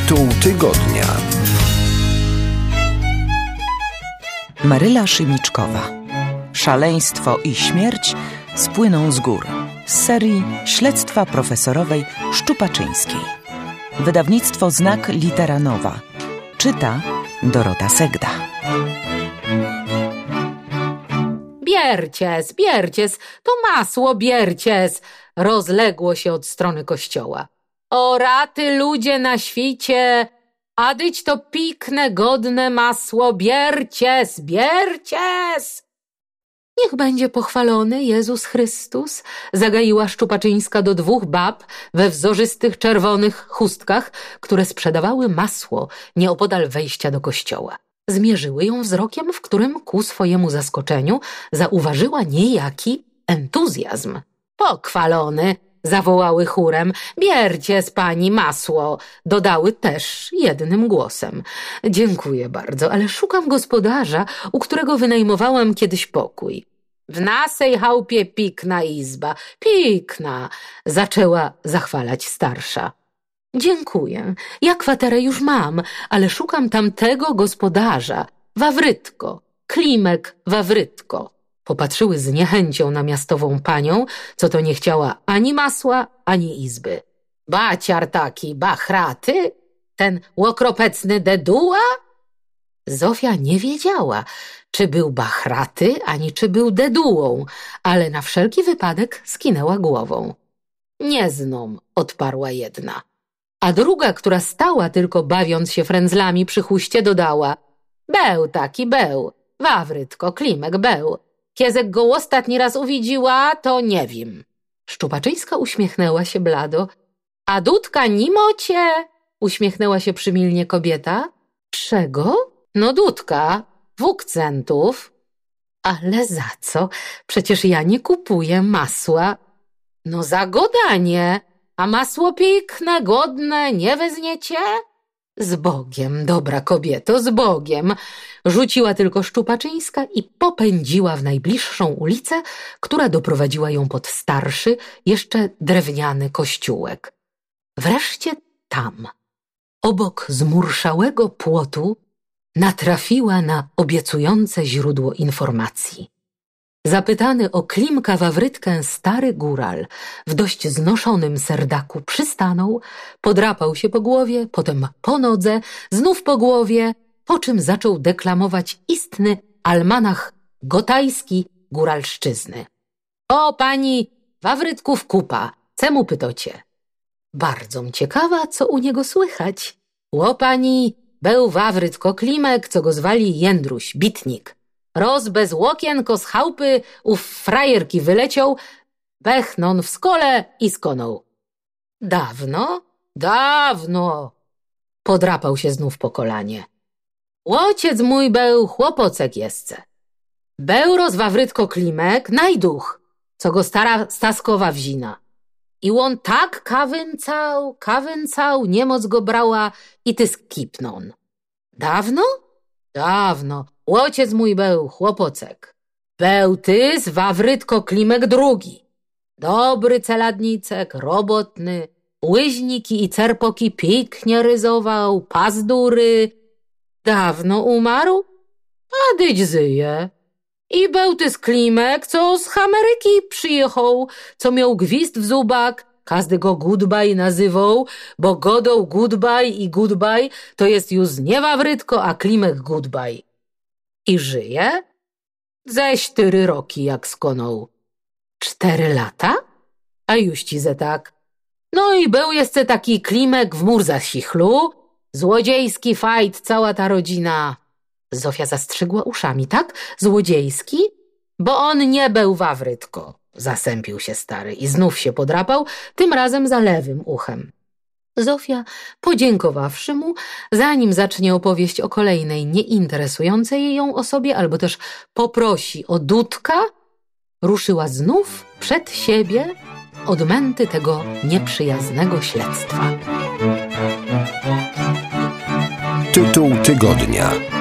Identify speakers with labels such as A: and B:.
A: Tytuł tygodnia.
B: Maryla Szymiczkowa. Szaleństwo i śmierć spłyną z gór. Z serii Śledztwa profesorowej Szczupaczyńskiej. Wydawnictwo Znak Litera Nowa. Czyta Dorota Segda.
C: Biercies, biercies, to masło biercies, rozległo się od strony kościoła. O raty ludzie na świcie, a dyć to pikne, godne masło biercies, biercies. Niech będzie pochwalony Jezus Chrystus, zagaiła Szczupaczyńska do dwóch bab we wzorzystych czerwonych chustkach, które sprzedawały masło nieopodal wejścia do kościoła. Zmierzyły ją wzrokiem, w którym ku swojemu zaskoczeniu zauważyła niejaki entuzjazm. Pochwalony, zawołały chórem, biercie z pani masło, dodały też jednym głosem. Dziękuję bardzo, ale szukam gospodarza, u którego wynajmowałam kiedyś pokój. W nasej chałupie pikna izba, pikna, zaczęła zachwalać starsza. Dziękuję, ja kwaterę już mam, ale szukam tamtego gospodarza, Wawrytko, Klimek Wawrytko. Popatrzyły z niechęcią na miastową panią, co to nie chciała ani masła, ani izby. Baciar taki, bachraty? Ten łokropecny deduła? Zofia nie wiedziała, czy był bachraty, ani czy był dedułą, ale na wszelki wypadek skinęła głową. Nie znom, odparła jedna. A druga, która stała tylko bawiąc się frędzlami przy huście, dodała: beł taki, beł, Wawrytko, Klimek, beł. Kiezek go ostatni raz uwidziła, to nie wiem. Szczupaczyńska uśmiechnęła się blado. A Dudka nimocie? Uśmiechnęła się przymilnie kobieta. Czego? No Dudka, 2 centów. Ale za co? Przecież ja nie kupuję masła. No za godanie. A masło pikne, godne, nie wezniecie? Z Bogiem, dobra kobieto, z Bogiem. Rzuciła tylko Szczupaczyńska i popędziła w najbliższą ulicę, która doprowadziła ją pod starszy, jeszcze drewniany kościółek. Wreszcie tam, obok zmurszałego płotu, natrafiła na obiecujące źródło informacji. Zapytany o Klimka Wawrytkę stary góral w dość znoszonym serdaku przystanął, podrapał się po głowie, potem po nodze, znów po głowie, po czym zaczął deklamować istny almanach gotajski góralszczyzny. O pani Wawrytków kupa, cemu pytocie? Bardzo ciekawa, co u niego słychać. O pani był Wawrytko Klimek, co go zwali Jędruś, bitnik. Roz bez łokienko z chałupy ów frajerki wyleciał, bechnął w skole i skonął. Dawno, dawno, podrapał się znów po kolanie. Łociec mój był chłopocek jestce. Był roz Wawrytko Klimek najduch, co go stara Staskowa wzina. I on tak kawęcał, niemoc go brała i ty skipnął. Dawno? Dawno. Łociec mój był chłopocek. Był ty z Wawrytko Klimek drugi. Dobry celadnicek, robotny, łyźniki i cerpoki piknie ryzował, pazdury. Dawno umarł? A dyć zyje. I był ty z Klimek, co z Ameryki przyjechał, co miał gwizd w zubak, każdy go Goodbye nazywał, bo godą Goodbye i Goodbye to jest już nie Wawrytko, a Klimek Goodbye. I żyje? Ze 4 roki jak skonął. 4 lata? A juści ze tak. No i był jeszcze taki Klimek w Murzachichlu, złodziejski fajt, cała ta rodzina. Zofia zastrzygła uszami, tak? Złodziejski? Bo on nie był Wawrytko. Zasępił się stary i znów się podrapał, tym razem za lewym uchem. Zofia, podziękowawszy mu, zanim zacznie opowieść o kolejnej nieinteresującej ją osobie albo też poprosi o Dudka, ruszyła znów przed siebie odmęty tego nieprzyjaznego śledztwa.
A: Tytuł tygodnia.